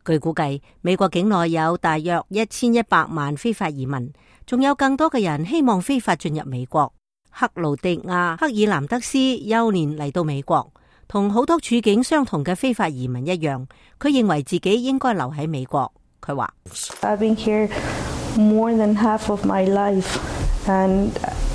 據估計，美國境內有大約1100萬非法移民，仲有更多嘅人希望非法進入美國。克勞迪亞·克爾南德斯幼年嚟到美國，同好多處境相同嘅非法移民一樣，佢認為自己應該留喺美國。佢話 ：I've been here more than half of my life, and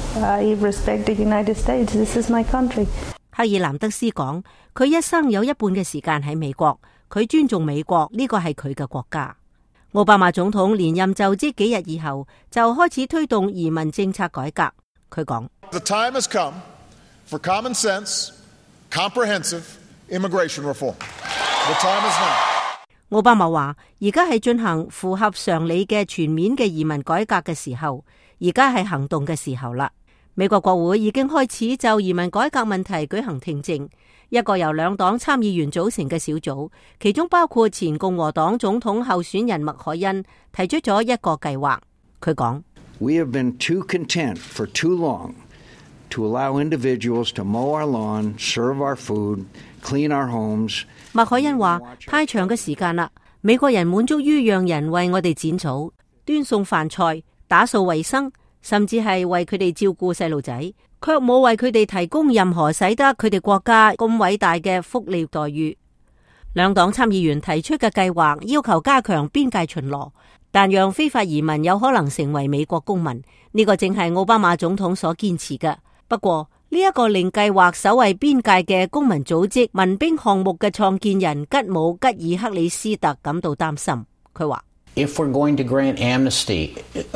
I respect the United States. This is my country. 克爾南德斯講，佢一生有一半嘅時間喺美國，佢尊重美國，呢個係佢嘅國家。奧巴馬總統連任就職幾日以後，就開始推動移民政策改革。佢講 ：The time has come for common sense, comprehensive immigration reform. The time is now. 奧巴馬話：而家係進行符合常理嘅全面嘅移民改革嘅時候，而家係行動嘅時候啦。美國國會已經開始就移民改革問題舉行聽證，一個由2黨參議員組成嘅小組，其中包括前共和黨總統候選人麥凱恩，提出咗一個計劃。佢講 ：We have been too content for too long to allow individuals to mow our lawn, serve our food, clean our homes. 麥凱恩話：太長嘅時間啦，美國人滿足於讓人為我哋剪草、端餸飯菜、打掃衛生，甚至係為佢哋照顧細路仔，卻冇為佢哋提供任何使得佢哋國家咁偉大嘅福利待遇。2黨參議員提出嘅計劃要求加強邊界巡邏，但讓非法移民有可能成為美國公民，呢個正係奧巴馬總統所堅持嘅。不過呢一個令計劃守衛邊界嘅公民組織民兵項目嘅創建人吉姆·吉爾克里斯特感到擔心。佢話 ：If we're going to grant amnesty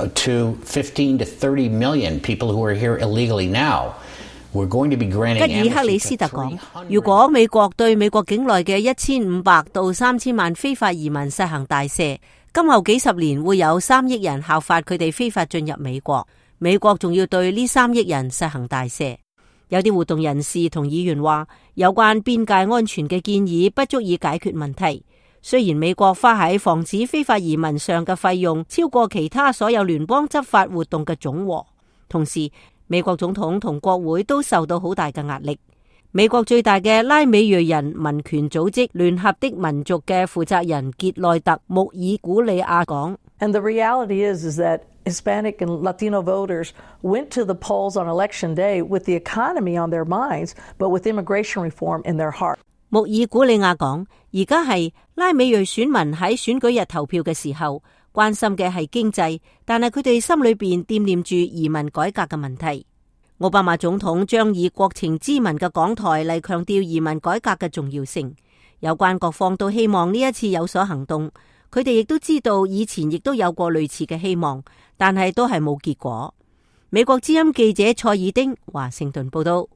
to 15 to 30 million people who are here illegally now, we're going to be granting amnesty. 吉爾克里斯特講：如果美國對美國境內嘅1500到3000萬非法移民實行大赦，今後幾十年會有3億人效法佢哋非法進入美國，美國仲要對呢3億人實行大赦。有啲活動人士同議員話，有關邊界安全嘅建議不足以解決問題。雖然美國花喺防止非法移民上嘅費用超過其他所有聯邦執法活動嘅總和，同時美國總統同國會都受到好大嘅壓力。美國最大嘅拉美裔人民權組織聯合的民族嘅負責人傑內特·穆爾古里亞講 ：And the reality is that Hispanic and Latino voters went to the polls on election day with the economy on their minds, but with immigration reform in their heart. 穆爾古里亞講，而家係拉美裔選民喺選舉日投票嘅時候，關心嘅係經濟，但係佢哋心裏邊惦念住移民改革嘅問題。奧巴馬總統將以國情咨文嘅講台嚟強調移民改革嘅重要性。有關各方都希望呢一次有所行動，佢哋亦都知道以前亦都有過類似嘅希望，但係都係冇結果。美國之音記者蔡爾丁華盛頓報道。